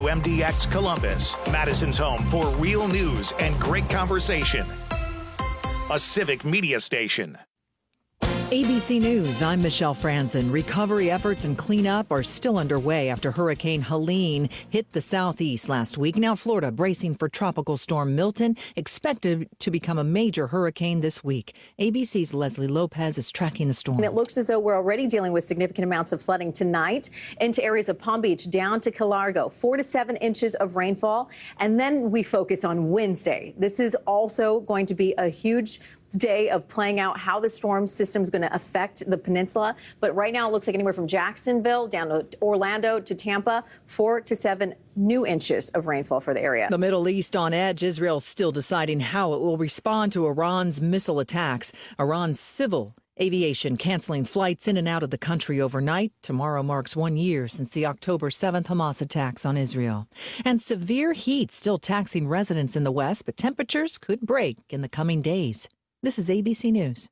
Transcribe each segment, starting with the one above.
WMDX Columbus, Madison's home for real news and great conversation. A civic media station. ABC News, I'm Michelle Franzen. Recovery efforts and cleanup are still underway after Hurricane Helene hit the southeast last week. Now Florida bracing for Tropical Storm Milton, expected to become a major hurricane this week. ABC's Leslie Lopez is tracking the storm. And it looks as though we're already dealing with significant amounts of flooding tonight into areas of Palm Beach down to Key Largo, 4 to 7 inches of rainfall. And then we focus on Wednesday. This is also going to be a huge day of playing out how the storm system is going to affect the peninsula. But right now it looks like anywhere from Jacksonville down to Orlando to Tampa, 4 to 7 new inches of rainfall for the area. The Middle East on edge. Israel's still deciding how it will respond to Iran's missile attacks. Iran's civil aviation canceling flights in and out of the country overnight. Tomorrow marks 1 year since the October 7th Hamas attacks on Israel. And severe heat still taxing residents in the West, but temperatures could break in the coming days. This is ABC News.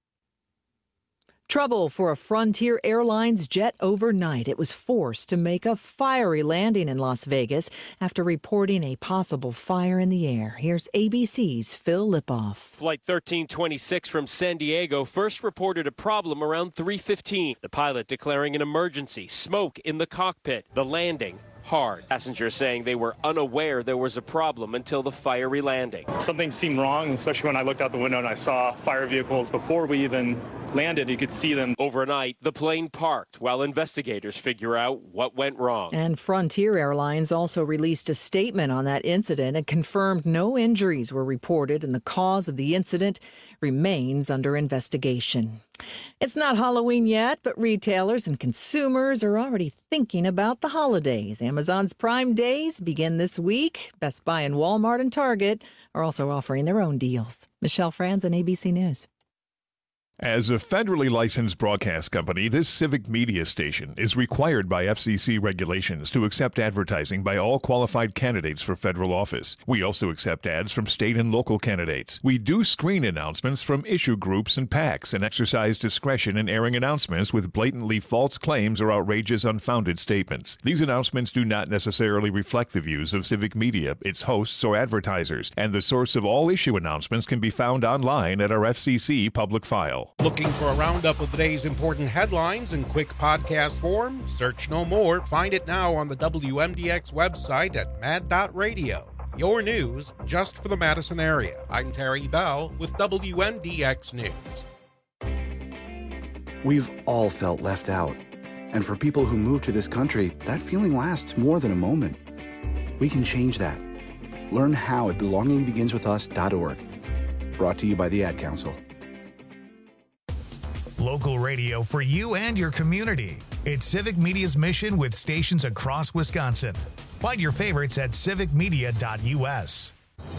Trouble for a Frontier Airlines jet overnight. It was forced to make a fiery landing in Las Vegas after reporting a possible fire in the air. Here's ABC's Phil Lipoff. Flight 1326 from San Diego first reported a problem around 3:15. The pilot declaring an emergency, smoke in the cockpit, the landing hard. Passengers saying they were unaware there was a problem until the fiery landing. Something seemed wrong, especially when I looked out the window and I saw fire vehicles. Before we even landed, you could see them. Overnight, the plane parked while investigators figure out what went wrong. And Frontier Airlines also released a statement on that incident and confirmed no injuries were reported and the cause of the incident remains under investigation. It's not Halloween yet, but retailers and consumers are already thinking about the holidays. Amazon's Prime Days begin this week. Best Buy and Walmart and Target are also offering their own deals. Michelle Franzen, ABC News. As a federally licensed broadcast company, this civic media station is required by FCC regulations to accept advertising by all qualified candidates for federal office. We also accept ads from state and local candidates. We do screen announcements from issue groups and PACs and exercise discretion in airing announcements with blatantly false claims or outrageous, unfounded statements. These announcements do not necessarily reflect the views of civic media, its hosts, or advertisers, and the source of all issue announcements can be found online at our FCC public file. Looking for a roundup of the day's important headlines in quick podcast form? Search no more. Find it now on the WMDX website at mad.radio. Your news just for the Madison area. I'm Terry Bell with WMDX News. We've all felt left out. And for people who move to this country, that feeling lasts more than a moment. We can change that. Learn how at belongingbeginswithus.org. Brought to you by the Ad Council. Local radio for you and your community. It's Civic Media's mission with stations across Wisconsin. Find your favorites at civicmedia.us.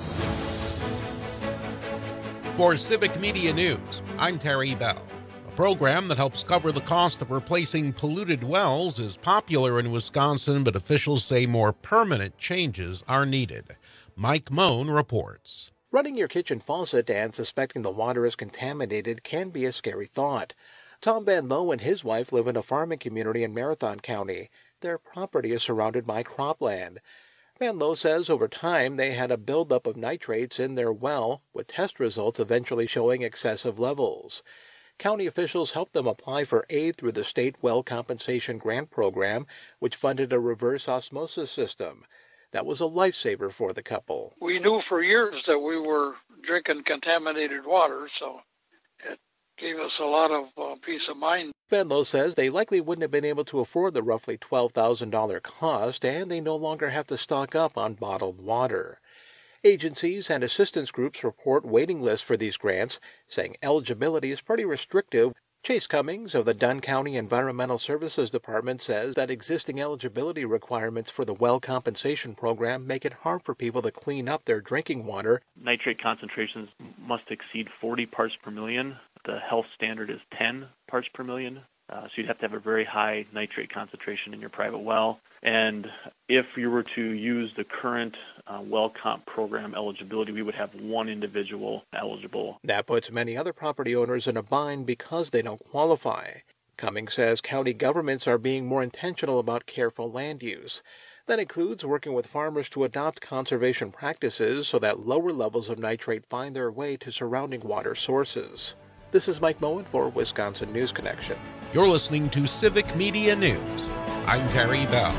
For Civic Media News, I'm Terry Bell. A program that helps cover the cost of replacing polluted wells is popular in Wisconsin, but officials say more permanent changes are needed. Mike Moan reports. Running your kitchen faucet and suspecting the water is contaminated can be a scary thought. Tom Van Lowe and his wife live in a farming community in Marathon County. Their property is surrounded by cropland. Van Lowe says over time they had a buildup of nitrates in their well, with test results eventually showing excessive levels. County officials helped them apply for aid through the State Well Compensation Grant Program, which funded a reverse osmosis system. That was a lifesaver for the couple. We knew for years that we were drinking contaminated water, so it gave us a lot of peace of mind. Van Lowe says they likely wouldn't have been able to afford the roughly $12,000 cost, and they no longer have to stock up on bottled water. Agencies and assistance groups report waiting lists for these grants, saying eligibility is pretty restrictive. Chase Cummings of the Dunn County Environmental Services Department says that existing eligibility requirements for the well compensation program make it hard for people to clean up their drinking water. Nitrate concentrations must exceed 40 parts per million. The health standard is 10 parts per million. So you'd have to have a very high nitrate concentration in your private well. And if you were to use the current well comp program eligibility, we would have one individual eligible. That puts many other property owners in a bind because they don't qualify. Cummings says county governments are being more intentional about careful land use. That includes working with farmers to adopt conservation practices so that lower levels of nitrate find their way to surrounding water sources. This is Mike Moen for Wisconsin News Connection. You're listening to Civic Media News. I'm Terry Bell.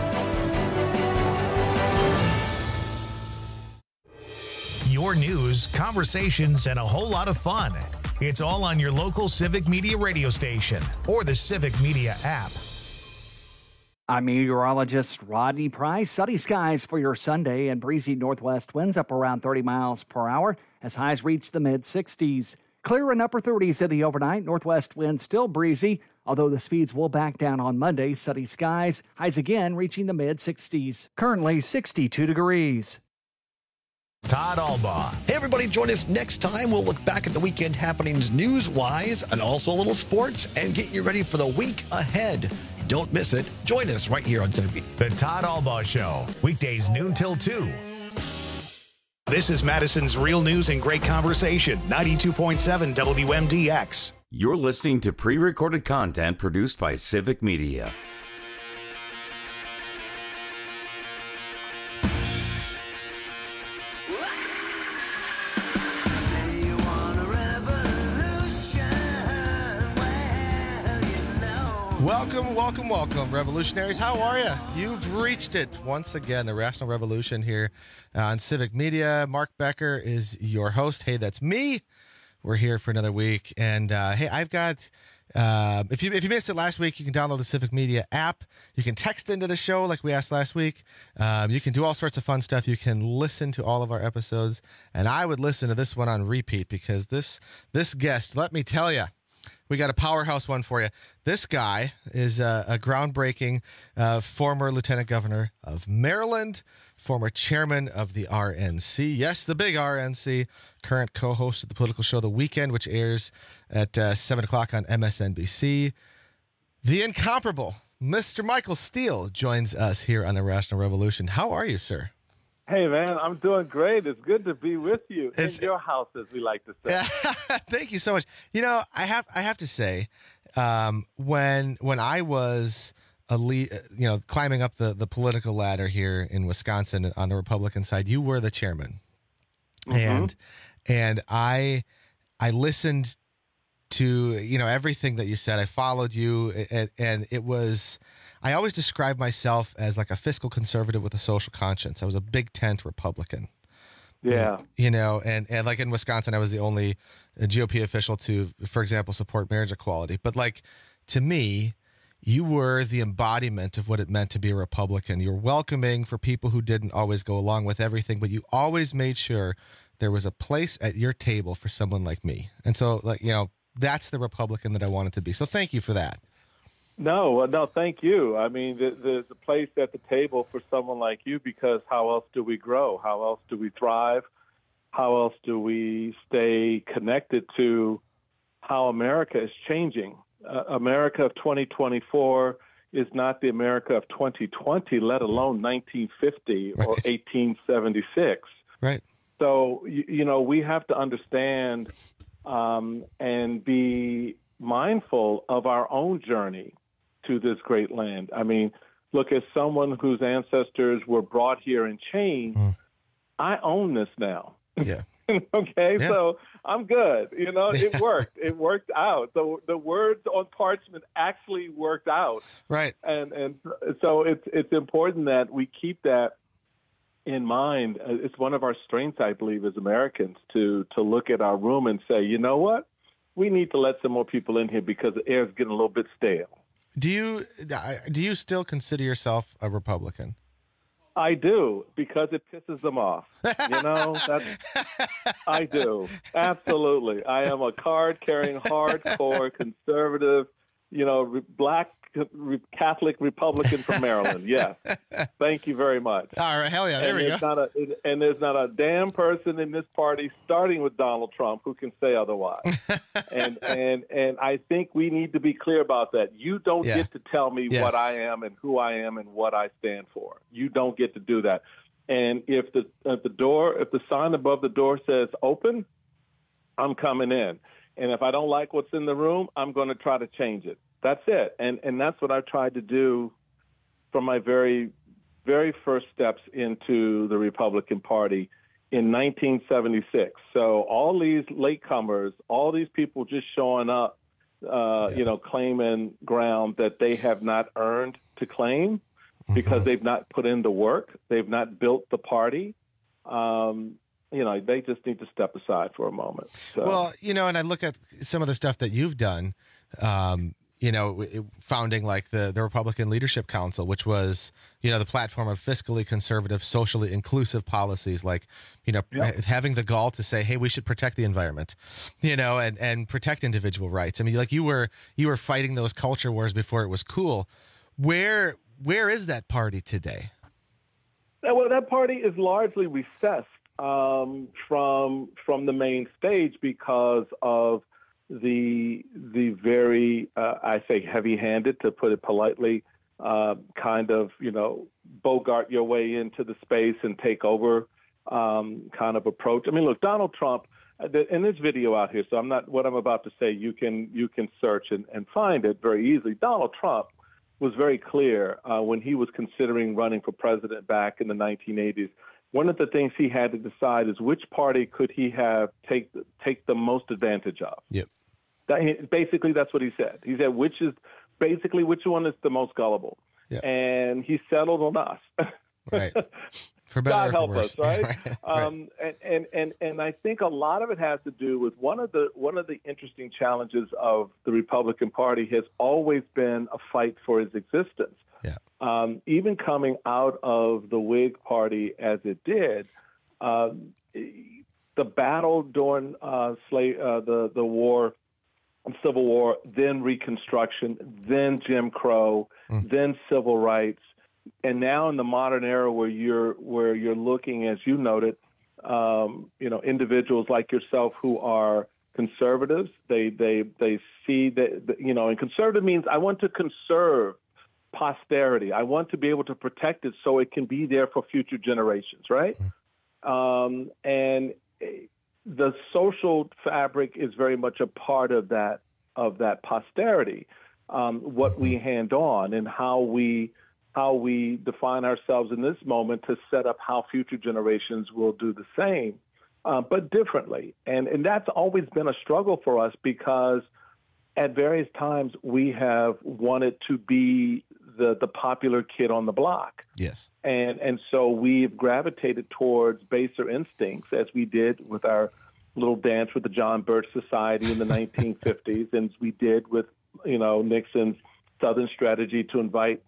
Your news, conversations, and a whole lot of fun. It's all on your local Civic Media radio station or the Civic Media app. I'm meteorologist Rodney Price. Sunny skies for your Sunday and breezy northwest winds up around 30 miles per hour as highs reach the mid-60s. Clear in upper 30s in the overnight. Northwest winds still breezy, although the speeds will back down on Monday. Sunny skies, highs again reaching the mid-60s. Currently 62 degrees. Todd Albaugh. Hey, everybody, join us next time. We'll look back at the weekend happenings news-wise and also a little sports and get you ready for the week ahead. Don't miss it. Join us right here on Civic Media. The Todd Albaugh Show, weekdays noon till 2. This is Madison's Real News and Great Conversation, 92.7 WMDX. You're listening to pre-recorded content produced by Civic Media. Welcome, revolutionaries. How are you? You've reached it once again, the Rational Revolution here on Civic Media. Mark Becker is your host. Hey, that's me. We're here for another week. And hey, I've got, if you missed it last week, you can download the Civic Media app. You can text into the show like we asked last week. You can do all sorts of fun stuff. You can listen to all of our episodes. And I would listen to this one on repeat because this guest, let me tell you, we got a powerhouse one for you. This guy is a groundbreaking former lieutenant governor of Maryland, former chairman of the RNC. Yes, the big RNC, current co-host of the political show The Weekend, which airs at 7 o'clock on MSNBC. The incomparable Mr. Michael Steele joins us here on the Rational Revolution. How are you, sir? Hey, man, I'm doing great. It's good to be with you in your house, as we like to say. Thank you so much. You know, I have to say, when I was climbing up the political ladder here in Wisconsin on the Republican side, you were the chairman, and I listened to everything that you said. I followed you, and it was. I always describe myself as like a fiscal conservative with a social conscience. I was a big tent Republican. Yeah. And like in Wisconsin, I was the only GOP official to, for example, support marriage equality. But like, to me, you were the embodiment of what it meant to be a Republican. You were welcoming for people who didn't always go along with everything, but you always made sure there was a place at your table for someone like me. And so, that's the Republican that I wanted to be. So thank you for that. No, thank you. I mean, there's a place at the table for someone like you because how else do we grow? How else do we thrive? How else do we stay connected to how America is changing? America of 2024 is not the America of 2020, let alone 1950 or 1876. Right. So, we have to understand and be mindful of our own journey to this great land. I mean, look, as someone whose ancestors were brought here in chains, I own this now. Yeah. Okay, yeah. So I'm good. It worked. It worked out. The words on parchment actually worked out. Right. And so it's important that we keep that in mind. It's one of our strengths, I believe, as Americans, to look at our room and say, you know what? We need to let some more people in here because the air is getting a little bit stale. Do you still consider yourself a Republican? I do, because it pisses them off. I do. Absolutely. I am a card-carrying, hardcore, conservative, black Catholic Republican from Maryland. Yes. Thank you very much. All right. Hell yeah. There we go. And there's not a damn person in this party, starting with Donald Trump, who can say otherwise. and I think we need to be clear about that. You don't get to tell me what I am and who I am and what I stand for. You don't get to do that. And if the sign above the door says open, I'm coming in. And if I don't like what's in the room, I'm going to try to change it. That's it. And that's what I've tried to do from my very very first steps into the Republican Party in 1976. So all these latecomers, all these people just showing up, claiming ground that they have not earned to claim because they've not put in the work, they've not built the party. They just need to step aside for a moment. So. Well, and I look at some of the stuff that you've done, founding like the Republican Leadership Council, which was, the platform of fiscally conservative, socially inclusive policies, like, having the gall to say, hey, we should protect the environment, and protect individual rights. I mean, like you were fighting those culture wars before it was cool. Where is that party today? Well, that party is largely recessed from the main stage because of the very, I say heavy-handed, to put it politely, kind of, bogart your way into the space and take over kind of approach. I mean, look, Donald Trump, and there's video out here, so what I'm about to say, you can search and find it very easily. Donald Trump was very clear when he was considering running for president back in the 1980s. One of the things he had to decide is which party could he have take the most advantage of. Yep. Basically, that's what he said. He said which one is the most gullible. Yep. And he settled on us. Right. For better God help or for worse. us, right? Right. And I think a lot of it has to do with one of the interesting challenges of the Republican Party has always been a fight for its existence. Yeah. Even coming out of the Whig Party as it did, the battle during the war, Civil War, then Reconstruction, then Jim Crow, then civil rights, and now in the modern era where you're looking, as you noted, individuals like yourself who are conservatives. They see that and conservative means I want to conserve posterity. I want to be able to protect it so it can be there for future generations, right? And the social fabric is very much a part of that posterity. What we hand on and how we define ourselves in this moment to set up how future generations will do the same, but differently. And that's always been a struggle for us because at various times we have wanted to be the popular kid on the block. Yes. And so we've gravitated towards baser instincts, as we did with our little dance with the John Birch Society in the 1950s, and we did with, Nixon's Southern strategy to invite,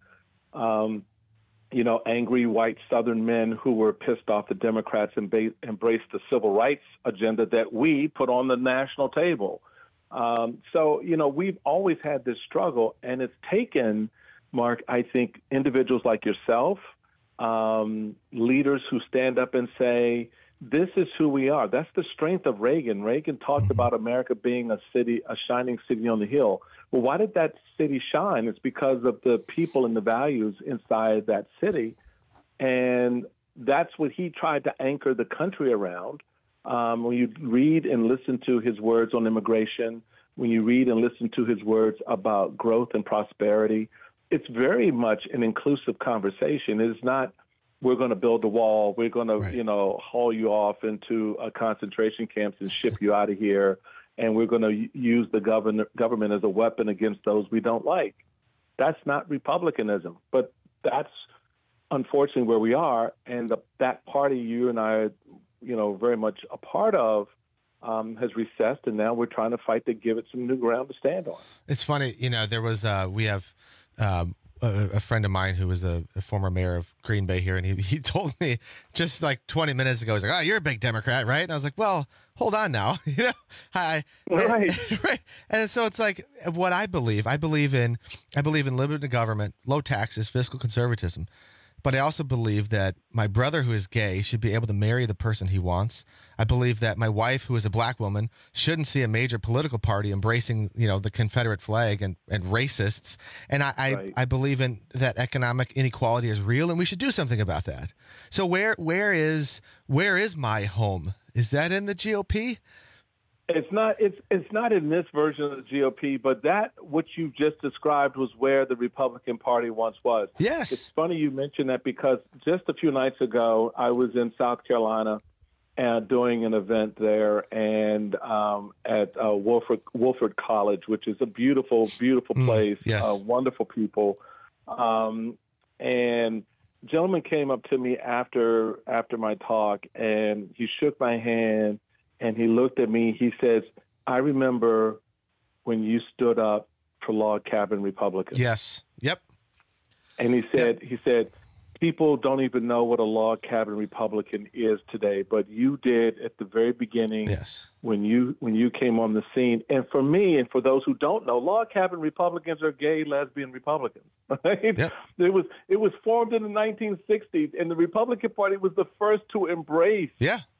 angry white Southern men who were pissed off the Democrats and embraced the civil rights agenda that we put on the national table. So we've always had this struggle, and it's taken, Mark, I think, individuals like yourself, leaders who stand up and say, this is who we are. That's the strength of Reagan. Reagan talked about America being a shining city on the hill. Well, why did that city shine? It's because of the people and the values inside that city. And that's what he tried to anchor the country around. When you read and listen to his words on immigration, when you read and listen to his words about growth and prosperity, it's very much an inclusive conversation. It's not, we're going to build a wall, we're going to, haul you off into concentration camps and ship you out of here, and we're going to use the government as a weapon against those we don't like. That's not republicanism, but that's unfortunately where we are, and that party you and I are, very much a part of, has recessed, and now we're trying to fight to give it some new ground to stand on. It's funny, there was we have a friend of mine who was a former mayor of Green Bay here, and he told me just like 20 minutes ago, he's like, "Oh, you're a big Democrat, right?" And I was like, "Well, hold on now, right." And so it's like what I believe in limited government, low taxes, fiscal conservatism. But I also believe that my brother, who is gay, should be able to marry the person he wants. I believe that my wife, who is a black woman, shouldn't see a major political party embracing, the Confederate flag and racists. And I believe in that economic inequality is real, and we should do something about that. So where is my home? Is that in the GOP? It's not in this version of the GOP, but that what you just described was where the Republican Party once was. Yes. It's funny you mentioned that because just a few nights ago, I was in South Carolina doing an event there and at Wolford College, which is a beautiful, beautiful place, wonderful people. And a gentleman came up to me after my talk, and he shook my hand, and he looked at me. He says, "I remember when you stood up for log cabin Republicans." Yes. Yep. And he said, people don't even know what a log cabin Republican is today, but you did at the very beginning when you came on the scene. And for me, and for those who don't know, log cabin Republicans are gay, lesbian Republicans. Right? Yep. It was formed in the 1960s, and the Republican Party was the first to embrace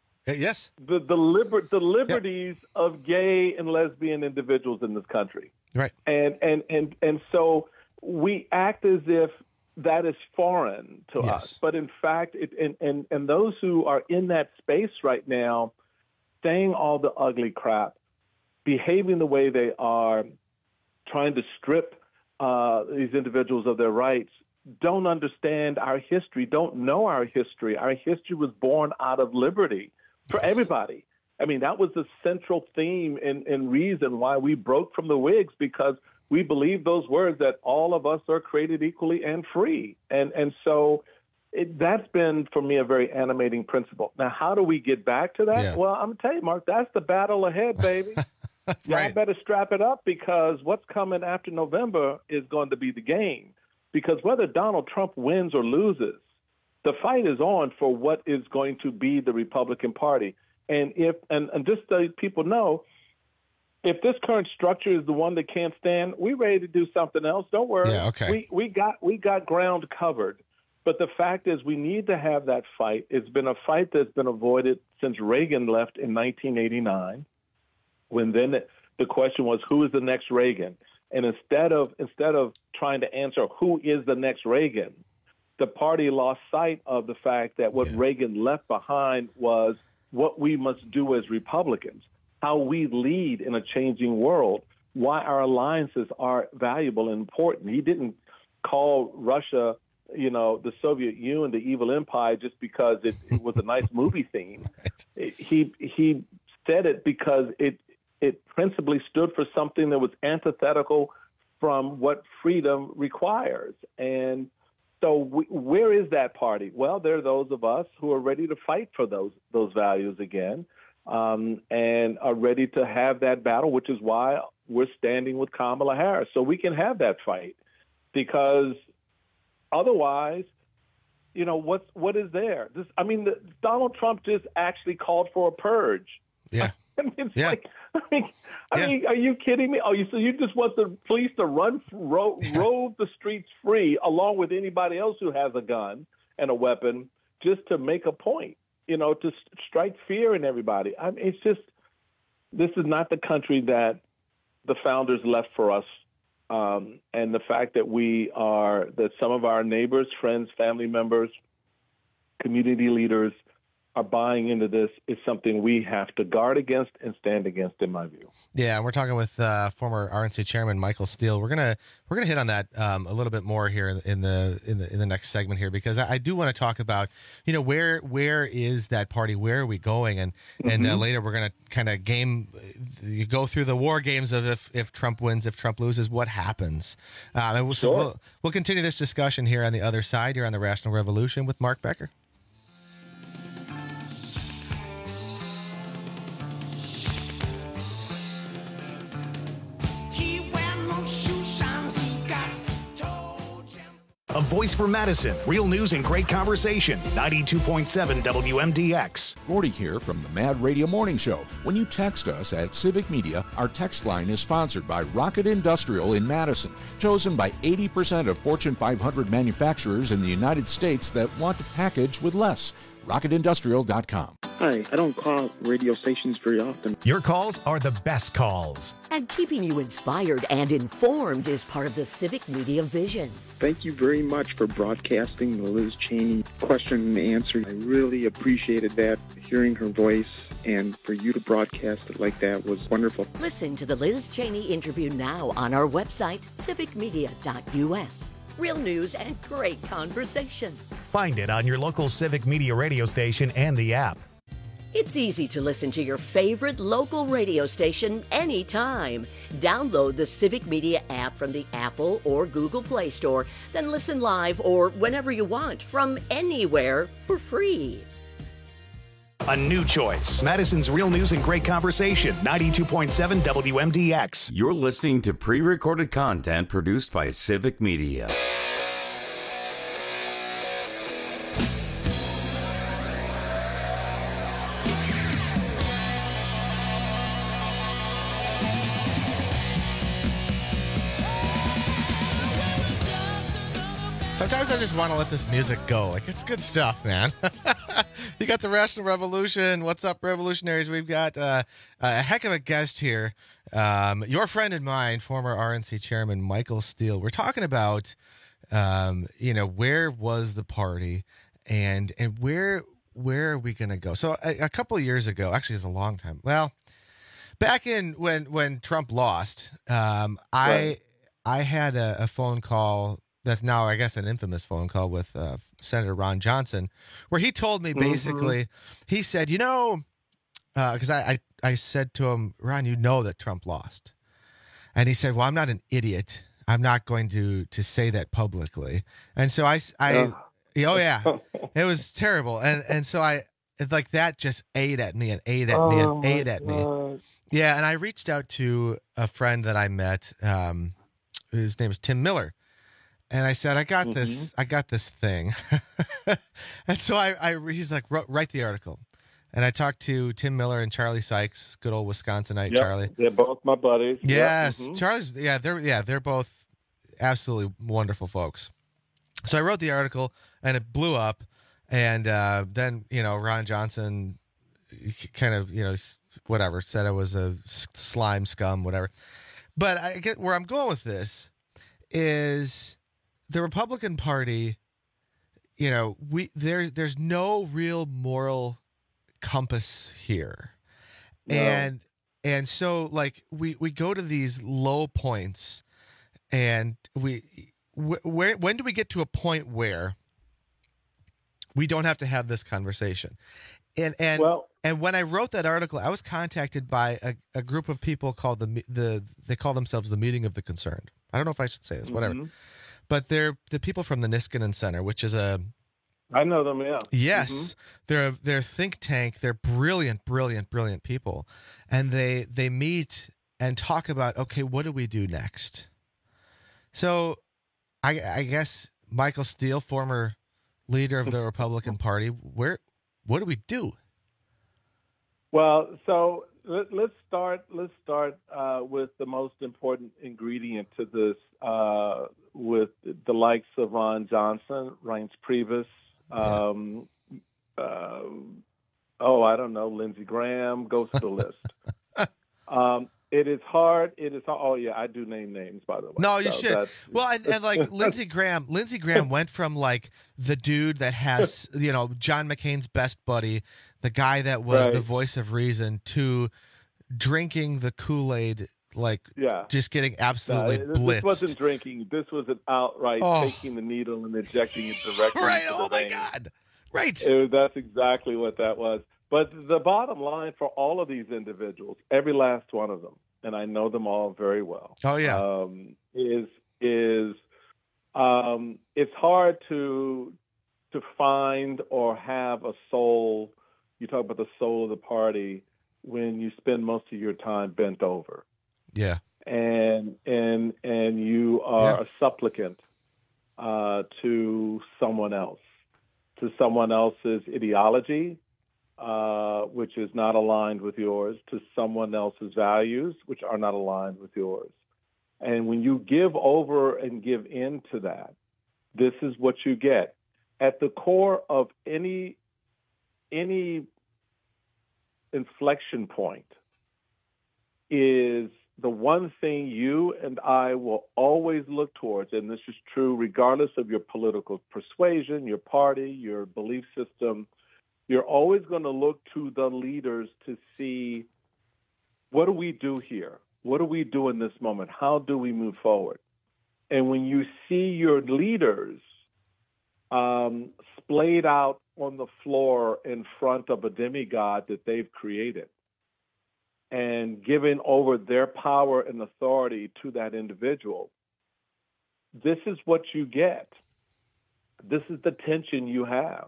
the liberties of gay and lesbian individuals in this country. Right. And so we act as if that is foreign to us. But in fact, and those who are in that space right now, saying all the ugly crap, behaving the way they are, trying to strip these individuals of their rights, don't understand our history, don't know our history. Our history was born out of liberty for everybody. I mean, that was the central theme and reason why we broke from the Whigs, because we believe those words that all of us are created equally and free. And so that's been, for me, a very animating principle. Now, how do we get back to that? Yeah. Well, I'm going to tell you, Mark, that's the battle ahead, baby. Y'all better strap it up, because what's coming after November is going to be the game. Because whether Donald Trump wins or loses, the fight is on for what is going to be the Republican Party. And just so people know, if this current structure is the one that can't stand, we're ready to do something else. Don't worry. Yeah, okay. We got ground covered. But the fact is, we need to have that fight. It's been a fight that's been avoided since Reagan left in 1989, when then the question was, who is the next Reagan? And instead of trying to answer who is the next Reagan, the party lost sight of the fact that what Reagan left behind was what we must do as Republicans, how we lead in a changing world, why our alliances are valuable and important. He didn't call Russia, the Soviet Union, the evil empire, just because it was a nice movie theme. He said it because it principally stood for something that was antithetical from what freedom requires. And so where is that party? Well, there are those of us who are ready to fight for those values again. And are ready to have that battle, which is why we're standing with Kamala Harris, so we can have that fight. Because otherwise, what is there? Donald Trump just actually called for a purge. Yeah. Are you kidding me? So you just want the police to rove the streets free, along with anybody else who has a gun and a weapon, just to make a point? To strike fear in everybody. It's just, this is not the country that the founders left for us. And the fact that some of our neighbors, friends, family members, community leaders are buying into this is something we have to guard against and stand against, in my view. Yeah, we're talking with former RNC chairman Michael Steele. We're gonna hit on that a little bit more here in the next segment here, because I do want to talk about where is that party, where are we going, and later we're gonna kind of go through the war games of if Trump wins, if Trump loses, what happens. So we'll continue this discussion here on the other side, here on the Rational Revolution with Mark Becker. A voice for Madison. Real news and great conversation. 92.7 WMDX. Gordy here from the Mad Radio Morning Show. When you text us at Civic Media, our text line is sponsored by Rocket Industrial in Madison, chosen by 80% of Fortune 500 manufacturers in the United States that want to package with less. RocketIndustrial.com. Hi, I don't call radio stations very often. Your calls are the best calls. And keeping you inspired and informed is part of the Civic Media vision. Thank you very much for broadcasting the Liz Cheney question and answer. I really appreciated that, hearing her voice, and for you to broadcast it like that was wonderful. Listen to the Liz Cheney interview now on our website, civicmedia.us. Real news and great conversation. Find it on your local Civic Media radio station and the app. It's easy to listen to your favorite local radio station anytime. Download the Civic Media app from the Apple or Google Play Store, then listen live or whenever you want from anywhere for free. A new choice. Madison's Real News and Great Conversation, 92.7 WMDX. You're listening to pre-recorded content produced by Civic Media. Sometimes I just want to let this music go. Like, it's good stuff, man. You got the Rational Revolution. What's up, revolutionaries? We've got a heck of a guest here. Your friend and mine, former RNC chairman Michael Steele. We're talking about, where was the party and where are we going to go? So a couple of years ago, actually it's a long time. Well, back in when Trump lost, I had a phone call that's now, I guess, an infamous phone call with Senator Ron Johnson, where he told me basically, he said, because I said to him, Ron, you know that Trump lost. And he said, well, I'm not an idiot. I'm not going to say that publicly. And so oh yeah, it was terrible. And so it's like that just ate at me and ate at me and ate at me. Yeah. And I reached out to a friend that I met. His name is Tim Miller. And I said, I got this thing. And so he's like, write the article. And I talked to Tim Miller and Charlie Sykes, good old Wisconsinite Charlie. They're both my buddies. Yes. Charlie's, they're both absolutely wonderful folks. So I wrote the article and it blew up. And then, Ron Johnson kind of, whatever, said I was a slime scum, whatever. But I get where I'm going with this is the Republican Party, there's no real moral compass here. No. And so like we go to these low points and when do we get to a point where we don't have to have this conversation? And when I wrote that article, I was contacted by a group of people called they call themselves the Meeting of the Concerned. I don't know if I should say this, whatever. But they're the people from the Niskanen Center, which is I know them, yeah. Yes. They're a think tank. They're brilliant people. And they meet and talk about, okay, what do we do next? So I guess Michael Steele, former leader of the Republican Party, what do we do? Well, so let's start with the most important ingredient to this, with the likes of Ron Johnson, Reince Priebus, I don't know, Lindsey Graham, go through the list. It is hard. Oh yeah, I do name names, by the way. No, you should. Well, and like Lindsey Graham went from like the dude that has, John McCain's best buddy, the guy that was the voice of reason, to drinking the Kool-Aid, just getting absolutely blitzed. This wasn't drinking. This was an outright taking the needle and injecting it directly into the vein. God. Right. That's exactly what that was. But the bottom line for all of these individuals, every last one of them, and I know them all very well. Oh yeah. It's hard to find or have a soul. You talk about the soul of the party when you spend most of your time bent over. Yeah. And you are a supplicant to someone else, to someone else's ideology, which is not aligned with yours, to someone else's values, which are not aligned with yours. And when you give over and give in to that, this is what you get. At the core of any inflection point is the one thing you and I will always look towards, and this is true regardless of your political persuasion, your party, your belief system. You're always going to look to the leaders to see, what do we do here? What do we do in this moment? How do we move forward? And when you see your leaders splayed out on the floor in front of a demigod that they've created and giving over their power and authority to that individual, this is what you get. This is the tension you have.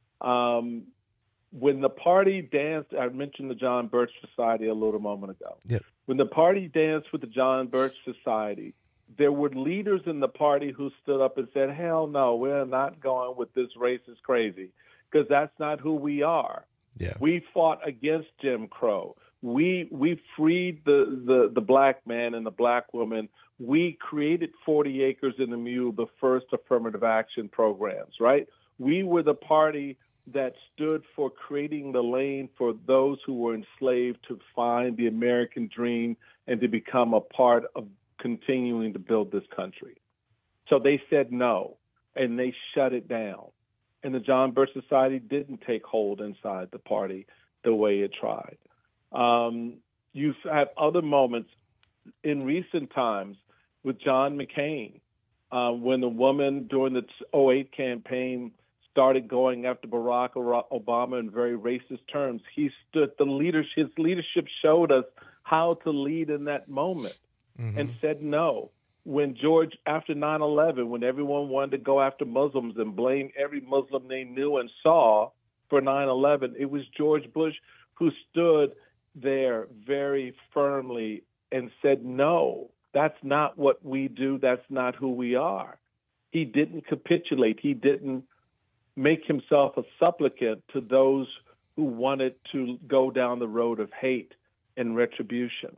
When the party danced, I mentioned the John Birch Society a little moment ago. Yep. When the party danced with the John Birch Society, there were leaders in the party who stood up and said, hell no, we're not going with this racist crazy, because that's not who we are. Yeah. We fought against Jim Crow. We freed the black man and the black woman. We created 40 Acres and a Mule, the first affirmative action programs, right? We were the party that stood for creating the lane for those who were enslaved to find the American dream and to become a part of continuing to build this country. So they said no, and they shut it down. And the John Birch Society didn't take hold inside the party the way it tried. You've had other moments in recent times with John McCain, when the woman during the 2008 campaign started going after Barack Obama in very racist terms. His leadership showed us how to lead in that moment and said no. When George, after 9/11, when everyone wanted to go after Muslims and blame every Muslim they knew and saw for 9/11, it was George Bush who stood there very firmly and said, no, that's not what we do. That's not who we are. He didn't capitulate. He didn't make himself a supplicant to those who wanted to go down the road of hate and retribution.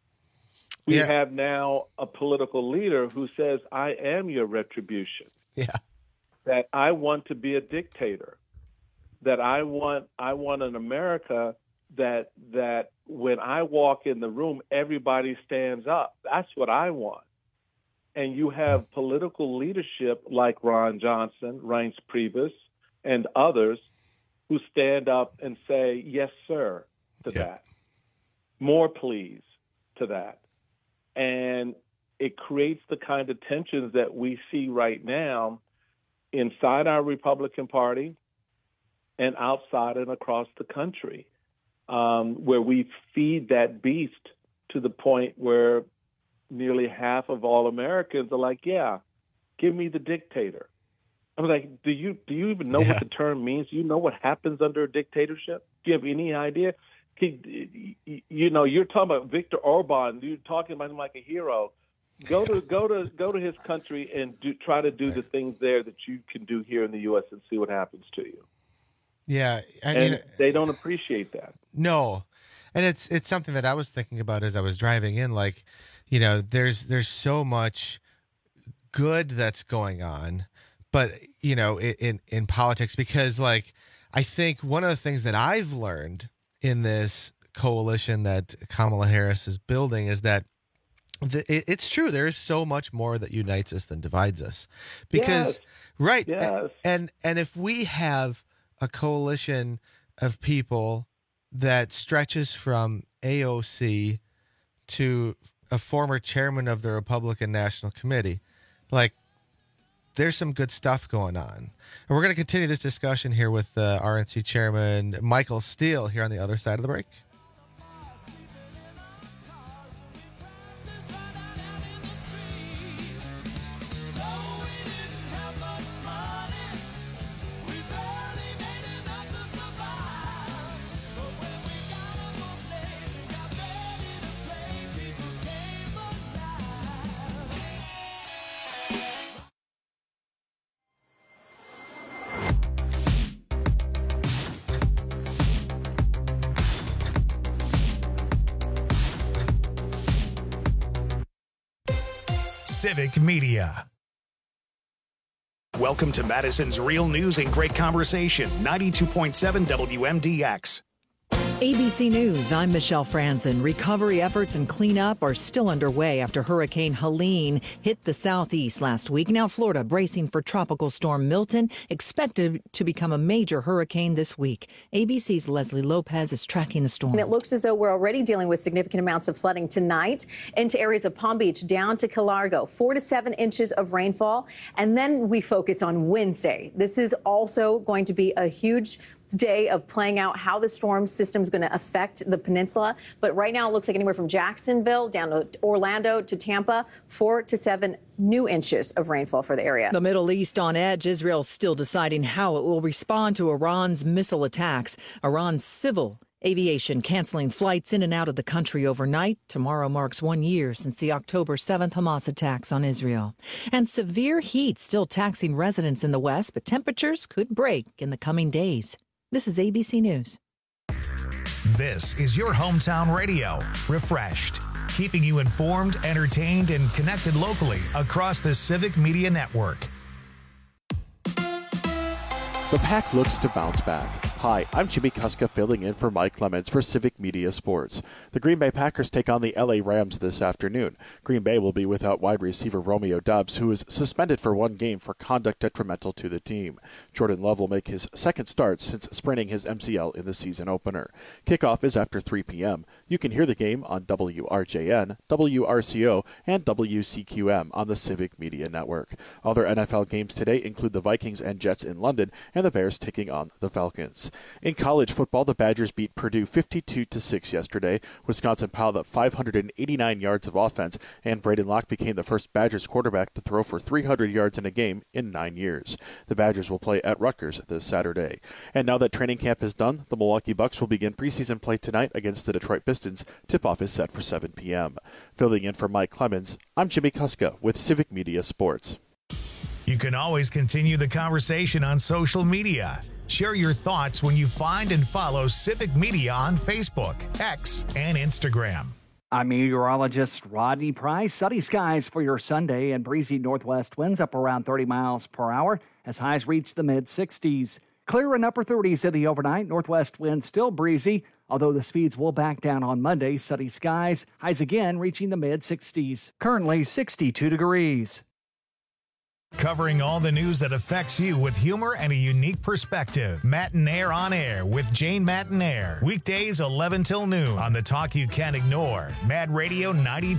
We have now a political leader who says, I am your retribution. Yeah. That I want to be a dictator. That I want an America that when I walk in the room, everybody stands up. That's what I want. And you have political leadership like Ron Johnson, Reince Priebus, and others who stand up and say, yes, sir, to that. More please to that. And it creates the kind of tensions that we see right now inside our Republican Party and outside and across the country, where we feed that beast to the point where nearly half of all Americans are like, yeah, give me the dictator. I'm like, do you even know what the term means? Do you know what happens under a dictatorship? Do you have any idea? You're talking about Viktor Orban. You're talking about him like a hero. Go to his country and try to do the things there that you can do here in the U.S. and see what happens to you. Yeah, I mean, they don't appreciate that. No, and it's something that I was thinking about as I was driving in. Like, there's so much good that's going on, but in politics, because like I think one of the things that I've learned in this coalition that Kamala Harris is building is that it's true. There is so much more that unites us than divides us, because and if we have a coalition of people that stretches from AOC to a former chairman of the Republican National Committee, like, there's some good stuff going on. And we're going to continue this discussion here with RNC Chairman Michael Steele here on the other side of the break. Civic Media. Welcome to Madison's Real News and Great Conversation, 92.7 WMDX. ABC News, I'm Michelle Franzen. Recovery efforts and cleanup are still underway after Hurricane Helene hit the southeast last week. Now Florida bracing for Tropical Storm Milton, expected to become a major hurricane this week. ABC's Leslie Lopez is tracking the storm. And it looks as though we're already dealing with significant amounts of flooding tonight into areas of Palm Beach down to Key Largo, 4 to 7 inches of rainfall. And then we focus on Wednesday. This is also going to be a huge day of playing out how the storm system is going to affect the peninsula. But right now it looks like anywhere from Jacksonville down to Orlando to Tampa, 4 to 7 new inches of rainfall for the area. The Middle East on edge. Israel still deciding how it will respond to Iran's missile attacks. Iran's civil aviation canceling flights in and out of the country overnight. Tomorrow marks 1 year since the October 7th Hamas attacks on Israel. And severe heat still taxing residents in the West, but temperatures could break in the coming days. This is ABC News. This is your hometown radio, Refreshed, keeping you informed, entertained, and connected locally across the Civic Media Network. The Pack looks to bounce back. Hi, I'm Jimmy Kuska filling in for Mike Clements for Civic Media Sports. The Green Bay Packers take on the LA Rams this afternoon. Green Bay will be without wide receiver Romeo Doubs, who is suspended for 1 game for conduct detrimental to the team. Jordan Love will make his second start since spraining his MCL in the season opener. Kickoff is after 3 p.m. You can hear the game on WRJN, WRCO, and WCQM on the Civic Media Network. Other NFL games today include the Vikings and Jets in London and the Bears taking on the Falcons. In college football, the Badgers beat Purdue 52-6 yesterday. Wisconsin piled up 589 yards of offense, and Braden Locke became the first Badgers quarterback to throw for 300 yards in a game in 9 years. The Badgers will play at Rutgers this Saturday. And now that training camp is done, the Milwaukee Bucks will begin preseason play tonight against the Detroit Pistons. Tip-off is set for 7 p.m. Filling in for Mike Clemens, I'm Jimmy Kuska with Civic Media Sports. You can always continue the conversation on social media. Share your thoughts when you find and follow Civic Media on Facebook, X, and Instagram. I'm meteorologist Rodney Price. Sunny skies for your Sunday and breezy northwest winds up around 30 miles per hour as highs reach the mid-60s. Clear and upper 30s in the overnight. Northwest winds still breezy, although the speeds will back down on Monday. Sunny skies, highs again reaching the mid-60s. Currently 62 degrees. Covering all the news that affects you with humor and a unique perspective. Matinaire on Air with Jane Matinaire. Weekdays 11 till noon on the talk you can't ignore. Mad Radio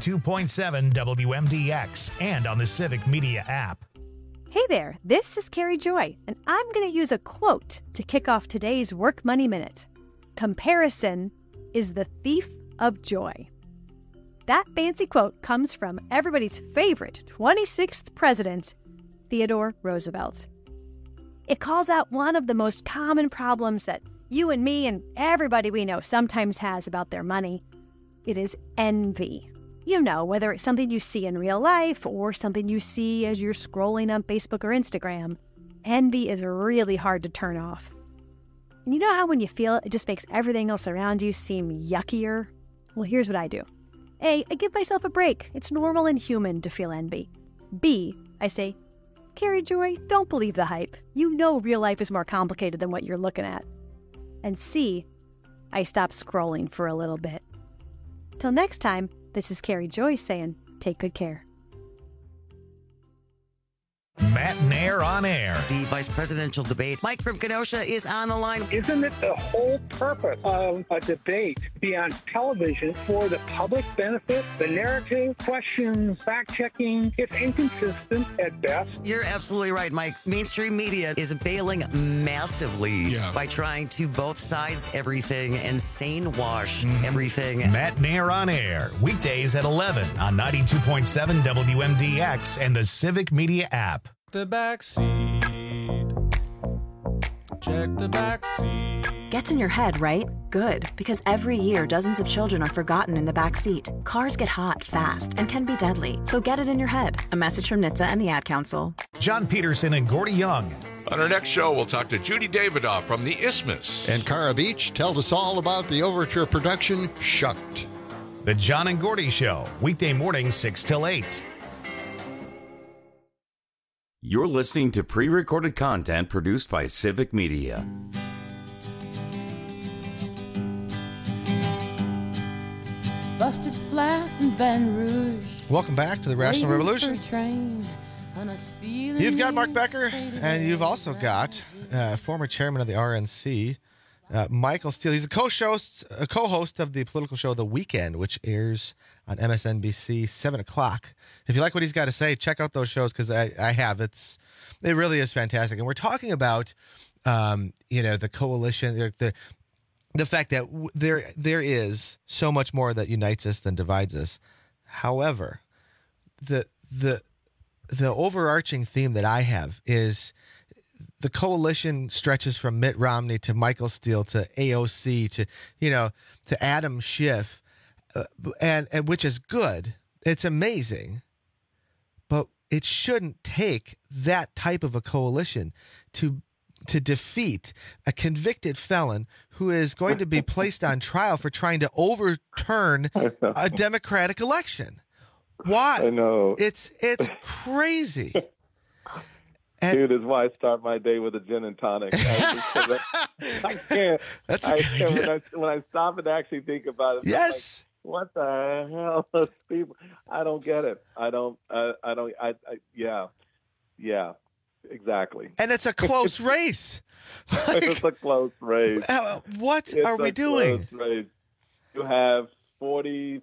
92.7 WMDX and on the Civic Media app. Hey there, this is Carrie Joy, and I'm going to use a quote to kick off today's Work Money Minute. Comparison is the thief of joy. That fancy quote comes from everybody's favorite 26th president, Theodore Roosevelt. It calls out one of the most common problems that you and me and everybody we know sometimes has about their money. It is envy. You know, whether it's something you see in real life or something you see as you're scrolling on Facebook or Instagram, envy is really hard to turn off. And you know how when you feel it, it just makes everything else around you seem yuckier? Well, here's what I do. A, I give myself a break. It's normal and human to feel envy. B, I say, Carrie Joy, don't believe the hype. You know real life is more complicated than what you're looking at. And C, I stop scrolling for a little bit. Till next time, this is Carrie Joy saying, take good care. Matinaire on Air. The vice presidential debate. Mike from Kenosha is on the line. Isn't it the whole purpose of a debate to be on television for the public benefit? The narrative, questions, fact-checking, it's inconsistent at best. You're absolutely right, Mike. Mainstream media is bailing massively by trying to both sides everything and sane wash everything. Matinaire on Air. Weekdays at 11 on 92.7 WMDX and the Civic Media app. The back seat. Check the back seat. Gets in your head, right? Good, because every year dozens of children are forgotten in the back seat. Cars get hot fast and can be deadly, so get it in your head. A message from NHTSA and the Ad Council. John Peterson and Gordy Young. On our next show, we'll talk to Judy Davidoff from the Isthmus. And Cara Beach tells us all about the Overture production, Shucked. The John and Gordy Show, weekday mornings 6 till 8. You're listening to pre-recorded content produced by Civic Media. busted flat in Baton Rouge. Welcome back to the Rational Revolution. You've got Mark Becker, and you've also got former chairman of the RNC, Michael Steele. He's a co-host of the political show The Weekend, which airs on MSNBC 7 o'clock. If you like what he's got to say, check out those shows, because I have. It really is fantastic. And we're talking about the coalition, the fact that there is so much more that unites us than divides us. However, the overarching theme that I have is the coalition stretches from Mitt Romney to Michael Steele to AOC to Adam Schiff, and which is good. It's amazing, but it shouldn't take that type of a coalition to defeat a convicted felon who is going to be placed on trial for trying to overturn a democratic election. Why? I know. It's crazy. Dude, is why I start my day with a gin and tonic. I can't. When I stop and actually think about it. Yes. What the hell, those people? I don't get it. Yeah. Exactly. And it's a close race. It's a close race. What are we doing? Close race. You have 47%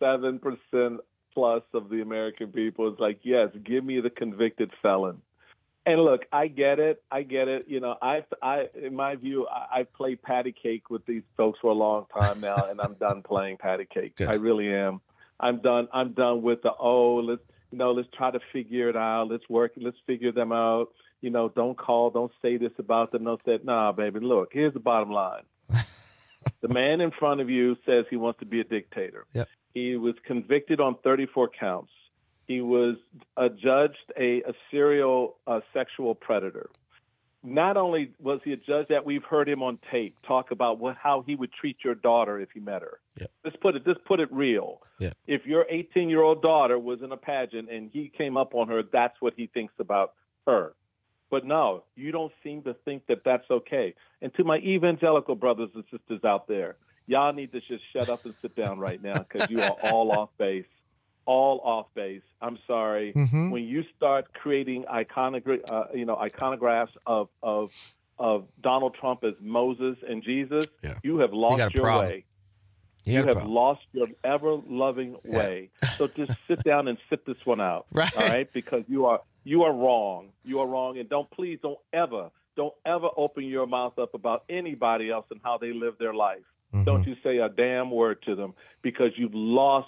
plus of the American people. It's like, yes, give me the convicted felon. And look, I get it. You know, I in my view, I've played patty cake with these folks for a long time now, and I'm done playing patty cake. Good. I really am. I'm done with let's try to figure it out. Let's figure them out. You know, don't say this about them. Don't say, nah, baby, look, here's the bottom line. The man in front of you says he wants to be a dictator. Yep. He was convicted on 34 counts. He was adjudged a serial sexual predator. Not only was he a judge that we've heard him on tape talk about how he would treat your daughter if he met her. Yep. Let's put it real. Yep. If your 18-year-old daughter was in a pageant and he came up on her, that's what he thinks about her. But no, you don't seem to think that that's okay. And to my evangelical brothers and sisters out there, y'all need to just shut up and sit down right now, because you are all off base. All off base. I'm sorry. Mm-hmm. When you start creating iconographs of Donald Trump as Moses and Jesus, you have lost your way. You have lost your ever-loving way. So just sit down and sit this one out, right? All right? Because you are wrong. You are wrong, and don't ever open your mouth up about anybody else and how they live their life. Mm-hmm. Don't you say a damn word to them, because you've lost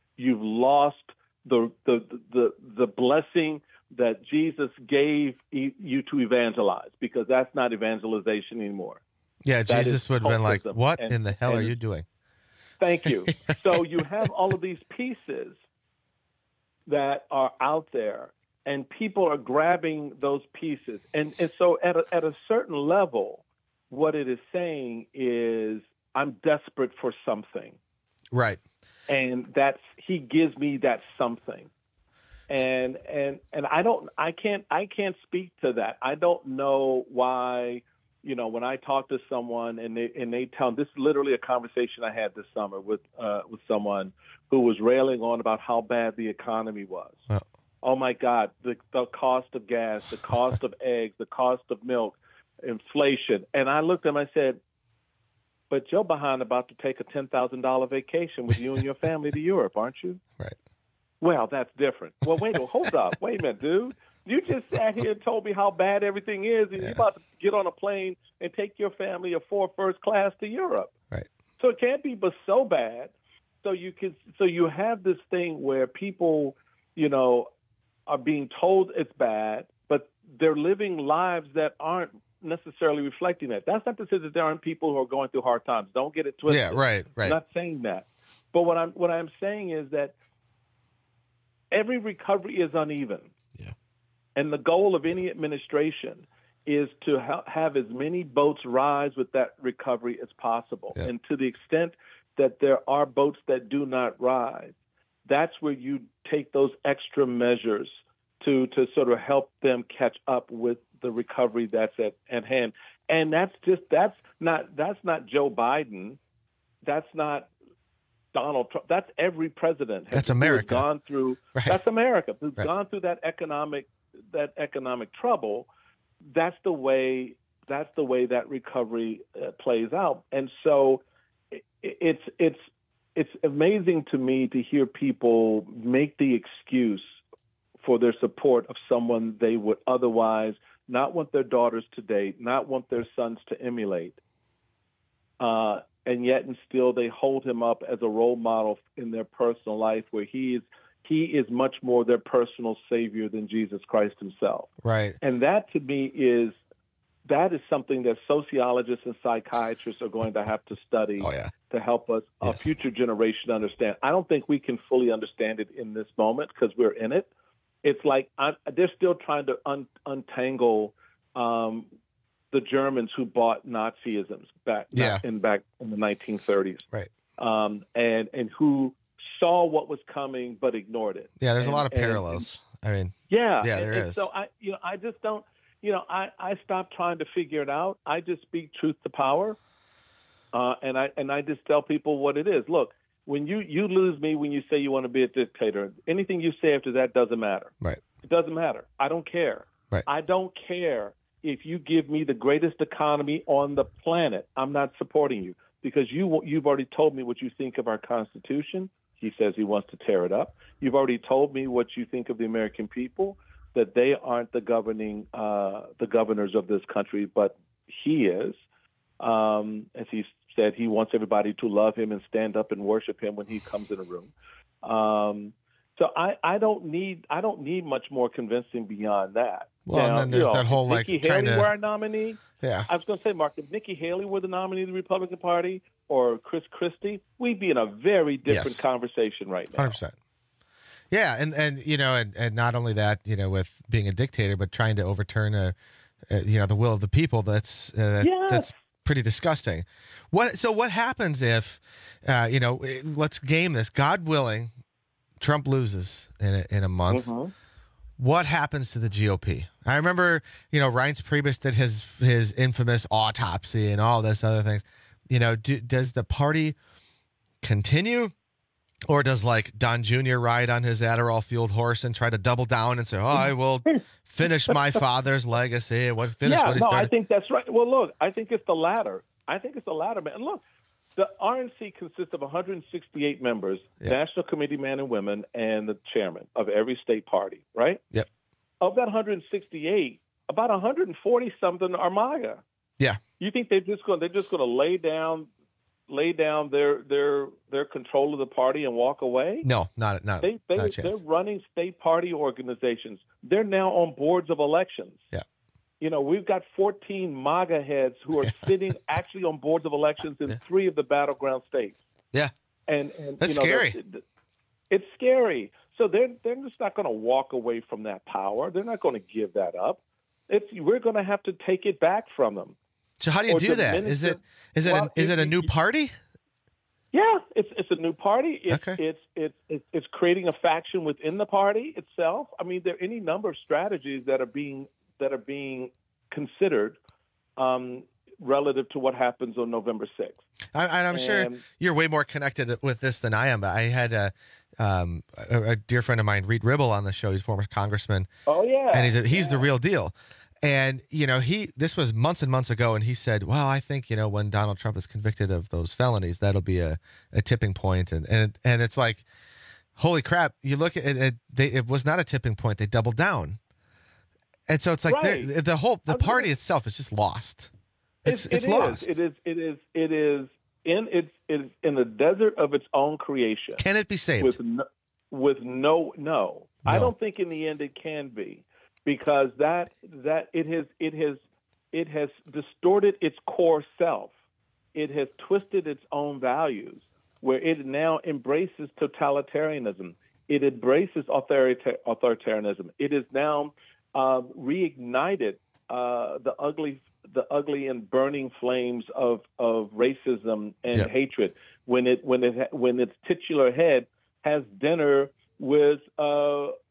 the blessing that Jesus gave you to evangelize, because that's not evangelization anymore. Yeah, that Jesus would have been like, what in the hell are you doing? Thank you. So you have all of these pieces that are out there, and people are grabbing those pieces. And so at a certain level, what it is saying is, I'm desperate for something. Right. And he gives me that something. And I can't speak to that. I don't know why, when I talk to someone and they tell me, this is literally a conversation I had this summer with someone who was railing on about how bad the economy was. Oh my God, the cost of gas, the cost of eggs, the cost of milk, inflation. And I looked at him, I said, but you're behind about to take a $10,000 vacation with you and your family to Europe, aren't you? Right. Well, that's different. Well, hold up. Wait a minute, dude. You just sat here and told me how bad everything is, and you're about to get on a plane and take your family of 4 first class to Europe. Right. So it can't be but so bad. So you have this thing where people, are being told it's bad, but they're living lives that aren't necessarily reflecting that. That's not to say that there aren't people who are going through hard times. Don't get it twisted. Yeah, right. I'm not saying that. But what I'm saying is that every recovery is uneven. Yeah. And the goal of any administration is to have as many boats rise with that recovery as possible. Yeah. And to the extent that there are boats that do not rise, that's where you take those extra measures to sort of help them catch up with the recovery that's at hand. And that's not Joe Biden. That's not Donald Trump. That's every president. That's America. Who's gone through. Right. That's America. Who's Right. gone through that economic trouble. That's the way that recovery plays out. And so it's amazing to me to hear people make the excuse for their support of someone they would otherwise not want their daughters to date, not want their sons to emulate. And yet and still they hold him up as a role model in their personal life, where he is much more their personal savior than Jesus Christ himself. Right. And that to me is something that sociologists and psychiatrists are going to have to study to help us, a future generation, understand. I don't think we can fully understand it in this moment because we're in it. It's like they're still trying to untangle the Germans who bought Nazism back in the 1930s, right? And who saw what was coming but ignored it. Yeah, there's a lot of parallels. There is. So I just don't. I stopped trying to figure it out. I just speak truth to power, and I just tell people what it is. Look, when you lose me when you say you want to be a dictator, anything you say after that doesn't matter. Right. It doesn't matter. I don't care. Right. I don't care if you give me the greatest economy on the planet. I'm not supporting you because you've already told me what you think of our Constitution. He says he wants to tear it up. You've already told me what you think of the American people, that they aren't the governors of this country, but he is. As he said, he wants everybody to love him and stand up and worship him when he comes in a room. So I don't need much more convincing beyond that. Well, and then there's that whole Nikki Haley were our nominee. Yeah. I was going to say, Mark, if Nikki Haley were the nominee of the Republican Party or Chris Christie, we'd be in a very different conversation right now. 100%. Yeah, and not only that, with being a dictator, but trying to overturn the will of the people. That's pretty disgusting. What happens if let's game this. God willing, Trump loses in a month. Mm-hmm. What happens to the GOP? I remember, Reince Priebus did his infamous autopsy and all this other things. Does the party continue? Or does Don Jr. ride on his Adderall-fueled horse and try to double down and say, I will finish my father's legacy. What he started? I think that's right. Well, look, I think it's the latter. Man. And look, the RNC consists of 168 members, national committee men and women, and the chairman of every state party, right? Yep. Of that 168, about 140-something are MAGA. Yeah. You think they're just going to lay down their control of the party and walk away? No, not a chance. They're running state party organizations. They're now on boards of elections. Yeah. We've got 14 MAGA heads who are sitting actually on boards of elections in 3 of the battleground states. Yeah. And that's scary. It's scary. So they're just not going to walk away from that power. They're not going to give that up. We're going to have to take it back from them. So how do you do that? Is it a new party? Yeah, it's a new party. Okay. It's creating a faction within the party itself. I mean, there are any number of strategies that are being considered relative to what happens on November 6th. I'm sure you're way more connected with this than I am. But I had a dear friend of mine, Reed Ribble, on the show. He's a former congressman. Oh yeah, and he's the real deal. And, this was months and months ago, and he said, well, I think, when Donald Trump is convicted of those felonies, that'll be a tipping point. And it's like, holy crap, you look at it, it was not a tipping point. They doubled down. And so it's like the party itself is just lost. It's lost. It is in the desert of its own creation. Can it be saved? No. I don't think in the end it can be. Because that it has distorted its core self. It has twisted its own values, where it now embraces totalitarianism. It embraces authoritarianism. It has now reignited the ugly and burning flames of racism and hatred. When its titular head has dinner with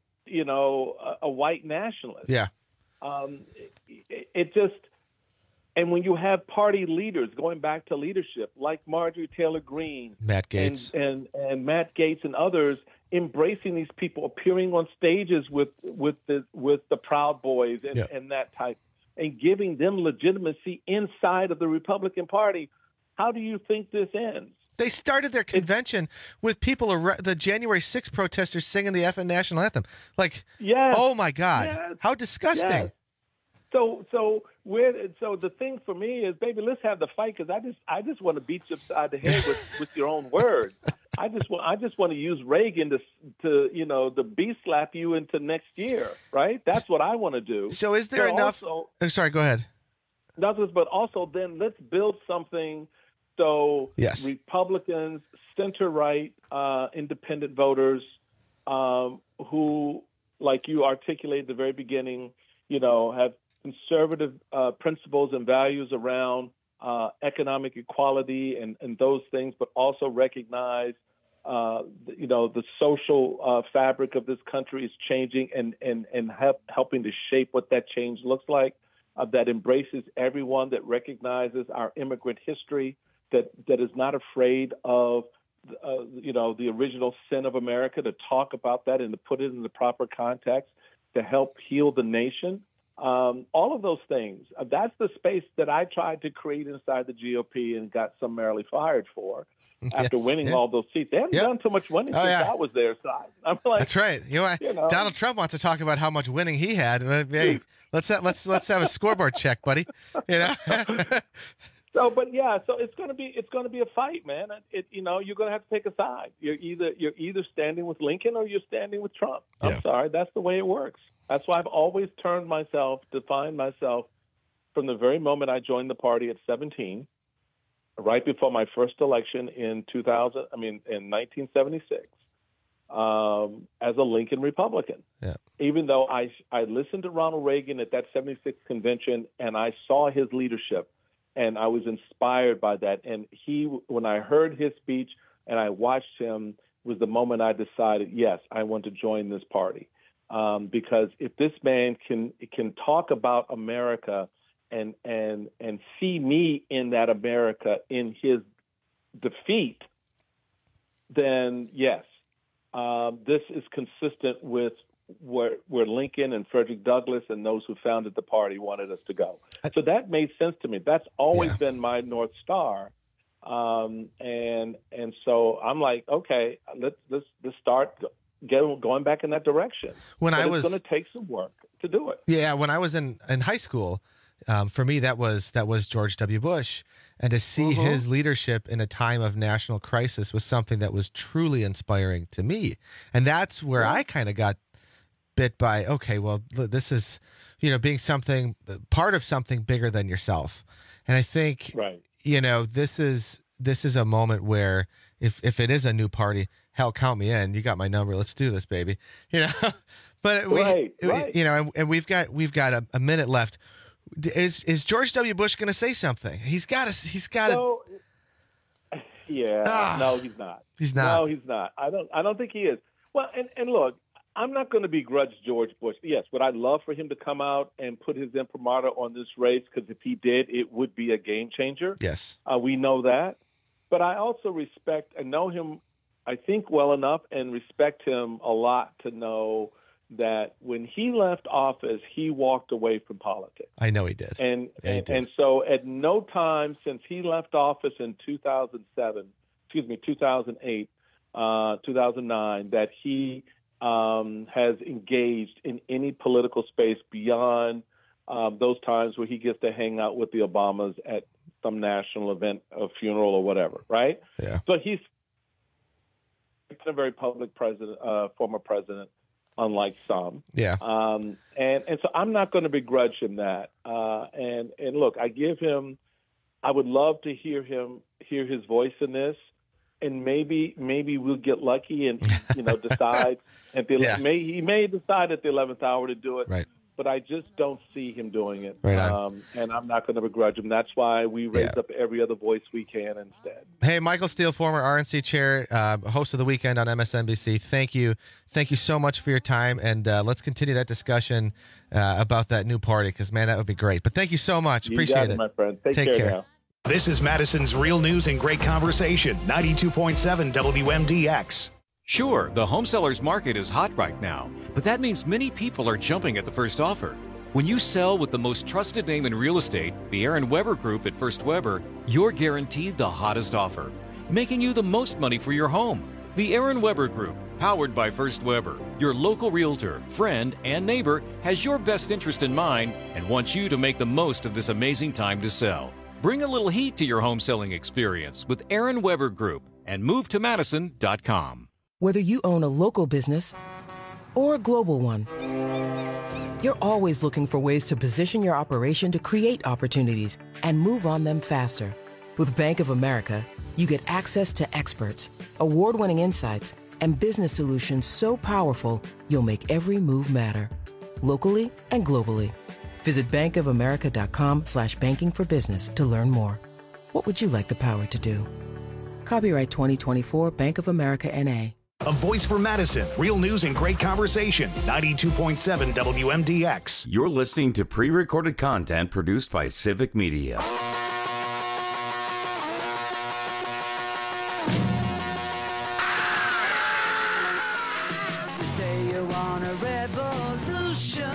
a white nationalist. Yeah. It just And when you have party leaders going back to leadership, like Marjorie Taylor Greene, Matt Gaetz, and Matt Gaetz and others, embracing these people, appearing on stages with the Proud Boys and that type, and giving them legitimacy inside of the Republican Party, how do you think this ends? They started their convention with people, the January 6th protesters singing the FN national anthem. Like, yes, oh my God, yes, how disgusting! Yes. So the thing for me is, baby, let's have the fight, because I just want to beat you upside the head with your own words. I just want to use Reagan to beat slap you into next year, right? That's what I want to do. So is there enough? Sorry, go ahead. But also then let's build something so yes, Republicans, center-right, independent voters who, like you articulated at the very beginning, have conservative principles and values around economic equality and those things, but also recognize, the social fabric of this country is changing and helping to shape what that change looks like, that embraces everyone, that recognizes our immigrant history, that is not afraid of, the original sin of America, to talk about that and to put it in the proper context to help heal the nation. All of those things. That's the space that I tried to create inside the GOP and got summarily fired for after winning all those seats. They haven't done too much winning since I was their side. I'm like, that's right. Donald Trump wants to talk about how much winning he had. Hey, let's have a scoreboard check, buddy. So it's going to be a fight, man. You're going to have to take a side. You're either standing with Lincoln or you're standing with Trump. I'm sorry, that's the way it works. That's why I've always defined myself from the very moment I joined the party at 17, right before my first election in 1976, as a Lincoln Republican. Yeah. Even though I listened to Ronald Reagan at that 76 convention and I saw his leadership and I was inspired by that. And when I heard his speech and I watched him, was the moment I decided, yes, I want to join this party. Because if this man can talk about America and see me in that America in his defeat, then yes, this is consistent with where Lincoln and Frederick Douglass and those who founded the party wanted us to go. So that made sense to me. That's always been my North Star. And so I'm like, okay, let's start going back in that direction. It's going to take some work to do it. Yeah, when I was in high school, for me that was George W. Bush, and to see his leadership in a time of national crisis was something that was truly inspiring to me. And that's where I kind of got bit by, okay, well, this is, being part of something bigger than yourself. And I think, this is a moment where if it is a new party, hell, count me in. You got my number. Let's do this, baby. But and we've got a minute left. Is George W. Bush going to say something? He's got to. No, he's not. He's not. No, he's not. I don't think he is. Well, and look, I'm not going to begrudge George Bush. Yes, would I love for him to come out and put his imprimatur on this race? Because if he did, it would be a game changer. Yes. We know that. But I also respect and know him, I think, well enough and respect him a lot to know that when he left office, he walked away from politics. I know he did. And so at no time since he left office in 2008, 2009, that he has engaged in any political space beyond those times where he gets to hang out with the Obamas at some national event, a funeral or whatever, right? Yeah. So he's a very public president, former president, unlike some. Yeah. And so I'm not going to begrudge him that. And look, I would love to hear his voice in this. And maybe we'll get lucky and decide at the he may decide at the 11th hour to do it. Right. but I just don't see him doing it. Right on. And I'm not going to begrudge him. That's why we raise up every other voice we can instead. Hey, Michael Steele, former RNC chair, host of The Weekend on MSNBC. Thank you. Thank you so much for your time. And let's continue that discussion about that new party because, man, that would be great. But thank you so much. Appreciate it. My friend. Take care. Now. This is Madison's Real News and Great Conversation, 92.7 WMDX. Sure, the home seller's market is hot right now, but that means many people are jumping at the first offer. When you sell with the most trusted name in real estate, the Aaron Weber Group at First Weber, you're guaranteed the hottest offer, making you the most money for your home. The Aaron Weber Group, powered by First Weber, your local realtor, friend, and neighbor, has your best interest in mind and wants you to make the most of this amazing time to sell. Bring a little heat to your home selling experience with Aaron Weber Group and move to Madison.com. Whether you own a local business or a global one, you're always looking for ways to position your operation to create opportunities and move on them faster. With Bank of America, you get access to experts, award-winning insights, and business solutions so powerful, you'll make every move matter, locally and globally. Visit bankofamerica.com/banking for business to learn more. What would you like the power to do? Copyright 2024 Bank of America N.A. A voice for Madison. Real news and great conversation. 92.7 WMDX. You're listening to pre-recorded content produced by Civic Media. You say you want a revolution.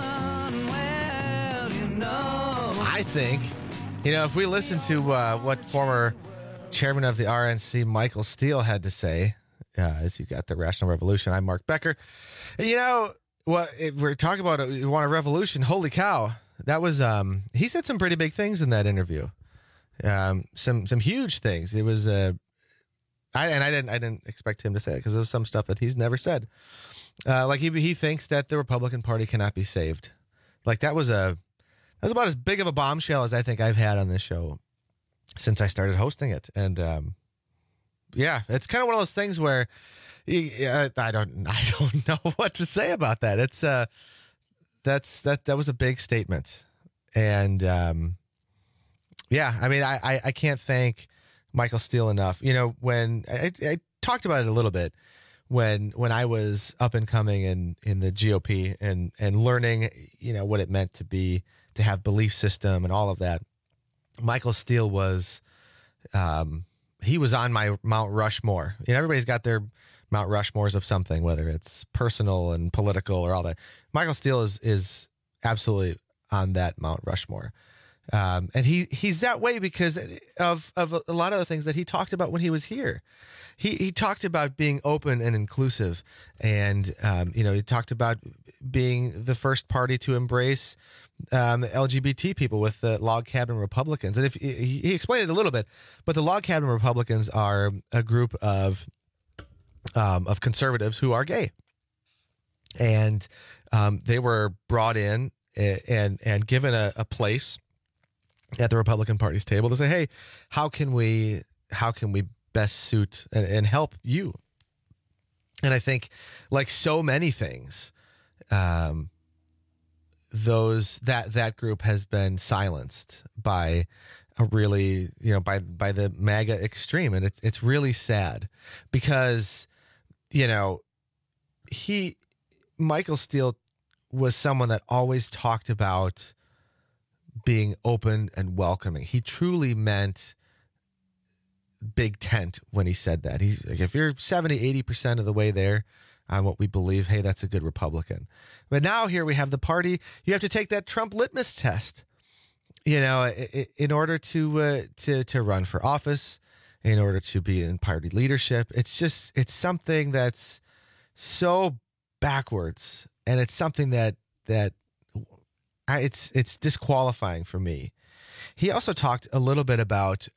Well, you know. I think, if we listen to what former chairman of the RNC, Michael Steele, had to say, as you got the Rational Revolution, I'm Mark Becker. We're talking about you want a revolution. Holy cow. That was, he said some pretty big things in that interview. Some huge things. It was, I didn't expect him to say it because there was some stuff that he's never said. Like he thinks that the Republican Party cannot be saved. Like that was about as big of a bombshell as I think I've had on this show since I started hosting it. And, it's kind of one of those things where I don't know what to say about that. It's that was a big statement, and I can't thank Michael Steele enough. When I talked about it a little bit when I was up and coming in the GOP and learning what it meant to have belief system and all of that. Michael Steele was. He was on my Mount Rushmore. Everybody's got their Mount Rushmores of something, whether it's personal and political or all that. Michael Steele is absolutely on that Mount Rushmore. And he's that way because of a lot of the things that he talked about when he was here. He talked about being open and inclusive. And, he talked about being the first party to embrace LGBT people with the Log Cabin Republicans. And he explained it a little bit, but the Log Cabin Republicans are a group of conservatives who are gay. And they were brought in and given a place at the Republican Party's table to say, hey, how can we best suit and help you? And I think, like so many things, that group has been silenced by a really, by the MAGA extreme. And it's really sad because, Michael Steele was someone that always talked about being open and welcoming. He truly meant big tent when he said that. He's like, if you're 70-80% of the way there on what we believe, hey, that's a good Republican. But now here we have the party. You have to take that Trump litmus test, in order to run for office, in order to be in party leadership. It's something that's so backwards, and it's something that it's disqualifying for me. He also talked a little bit about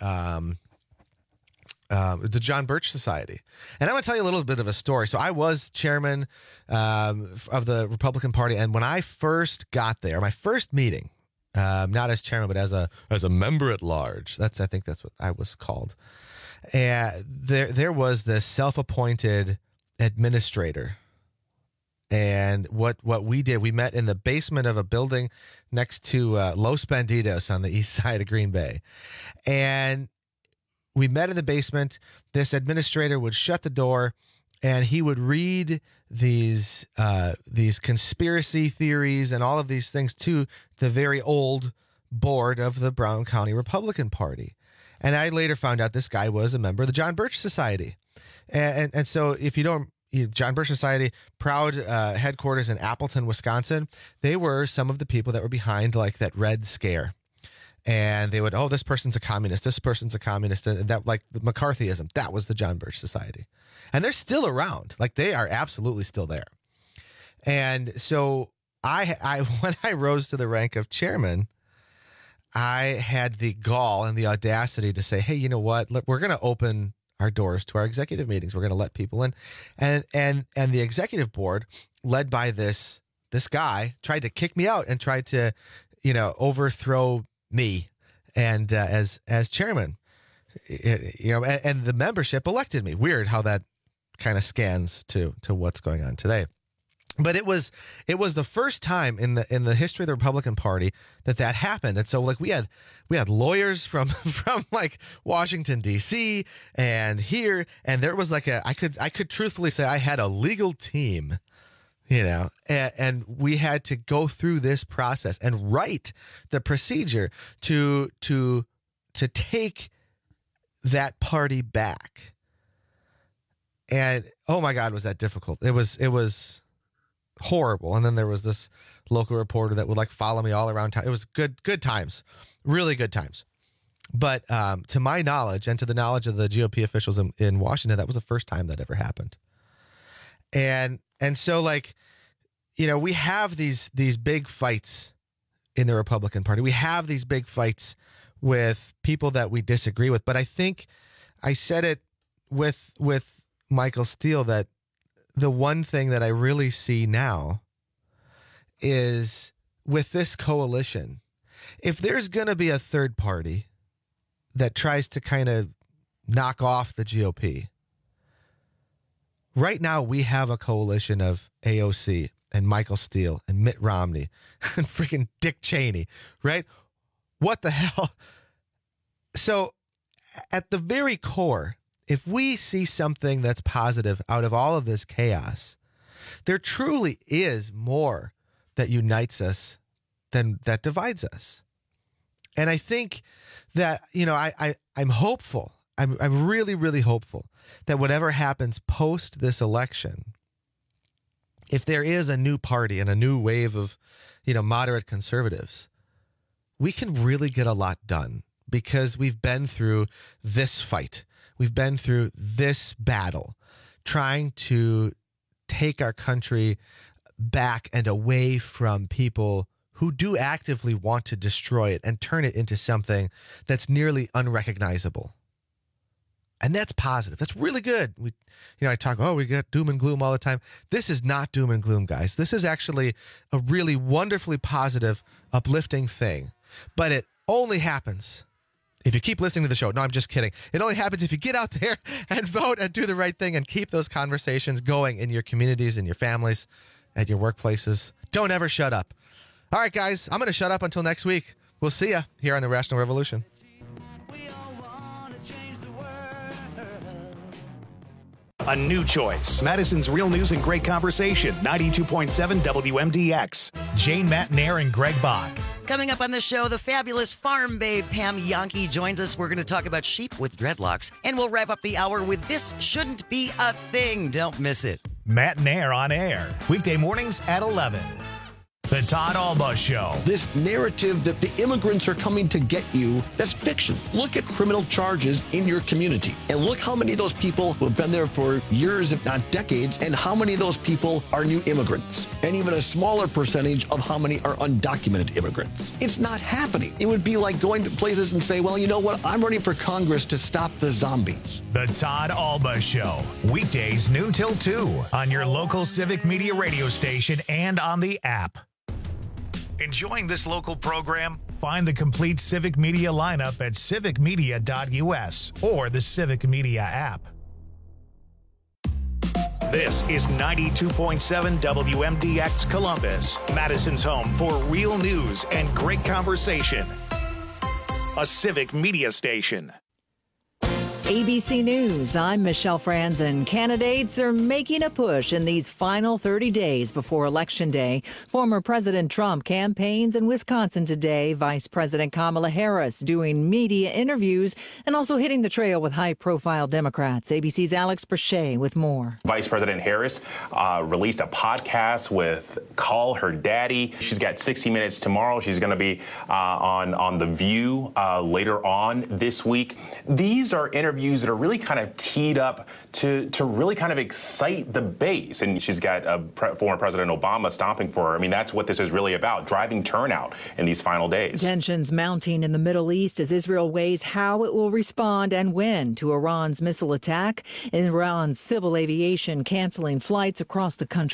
the John Birch Society. And I'm going to tell you a little bit of a story. So I was chairman of the Republican Party, and when I first got there, my first meeting, not as chairman, but as a member at large, I think that's what I was called. And there was this self-appointed administrator And what we did, we met in the basement of a building next to Los Bandidos on the east side of Green Bay. And we met in the basement. This administrator would shut the door, and he would read these conspiracy theories and all of these things to the very old board of the Brown County Republican Party. And I later found out this guy was a member of the John Birch Society. And so if you don't, John Birch Society, proud headquarters in Appleton, Wisconsin, they were some of the people that were behind like that Red Scare. And they would, oh, this person's a communist, this person's a communist, and that, like the McCarthyism, that was the John Birch Society. And they're still around. Like, they are absolutely still there. And so I when I rose to the rank of chairman, I had the gall and the audacity to say, hey, you know what? Look, we're going to open our doors to our executive meetings. We're going to let people in. And the executive board, led by this guy, tried to kick me out and tried to, overthrow me and as chairman, and the membership elected me. Weird how that kind of scans to what's going on today. But it was the first time in the history of the Republican Party that happened. And so like we had lawyers from like Washington D.C. and here, and there was like I could truthfully say I had a legal team, and we had to go through this process and write the procedure to take that party back. And oh my God, was that difficult? It was horrible. And then there was this local reporter that would like follow me all around town. It was good times, really good times. But to my knowledge and to the knowledge of the GOP officials in Washington, that was the first time that ever happened. And so like, we have these big fights in the Republican Party. We have these big fights with people that we disagree with. But I think I said it with Michael Steele that the one thing that I really see now is with this coalition, if there's going to be a third party that tries to kind of knock off the GOP, right now we have a coalition of AOC and Michael Steele and Mitt Romney and freaking Dick Cheney, right? What the hell? So at the very core, if we see something that's positive out of all of this chaos, there truly is more that unites us than that divides us. And I think that, I'm hopeful. I'm really, really hopeful that whatever happens post this election, if there is a new party and a new wave of, moderate conservatives, we can really get a lot done because we've been through this fight. We've been through this battle trying to take our country back and away from people who do actively want to destroy it and turn it into something that's nearly unrecognizable. And that's positive. That's really good. I talk, we get doom and gloom all the time. This is not doom and gloom, guys. This is actually a really wonderfully positive, uplifting thing. But it only happens if you keep listening to the show. No, I'm just kidding. It only happens if you get out there and vote and do the right thing and keep those conversations going in your communities, in your families, at your workplaces. Don't ever shut up. All right, guys, I'm going to shut up until next week. We'll see you here on the Rational Revolution. A new choice. Madison's Real News and Great Conversation. 92.7 WMDX. Jane Matnair and Greg Bach. Coming up on the show, the fabulous farm babe Pam Yankee joins us. We're going to talk about sheep with dreadlocks, and we'll wrap up the hour with This Shouldn't Be a Thing. Don't miss it. Matnair on air. Weekday mornings at 11. The Todd Alba Show. This narrative that the immigrants are coming to get you, that's fiction. Look at criminal charges in your community and look how many of those people who have been there for years, if not decades, and how many of those people are new immigrants, and even a smaller percentage of how many are undocumented immigrants. It's not happening. It would be like going to places and say, well, you know what? I'm running for Congress to stop the zombies. The Todd Alba Show. Weekdays noon till 2 on your local Civic Media radio station and on the app. Enjoying this local program? Find the complete Civic Media lineup at civicmedia.us or the Civic Media app. This is 92.7 WMDX Columbus, Madison's home for real news and great conversation. A civic media station. ABC News, I'm Michelle Franzen. Candidates are making a push in these final 30 days before Election Day. Former President Trump campaigns in Wisconsin today. Vice President Kamala Harris doing media interviews and also hitting the trail with high-profile Democrats. ABC's Alex Brachet with more. Vice President Harris released a podcast with Call Her Daddy. She's got 60 Minutes tomorrow. She's going to be on The View later on this week. These are interviews that are really kind of teed up to really kind of excite the base. And she's got former President Obama stomping for her. I mean, that's what this is really about, driving turnout in these final days. Tensions mounting in the Middle East as Israel weighs how it will respond and when to Iran's missile attack. Iran's civil aviation canceling flights across the country.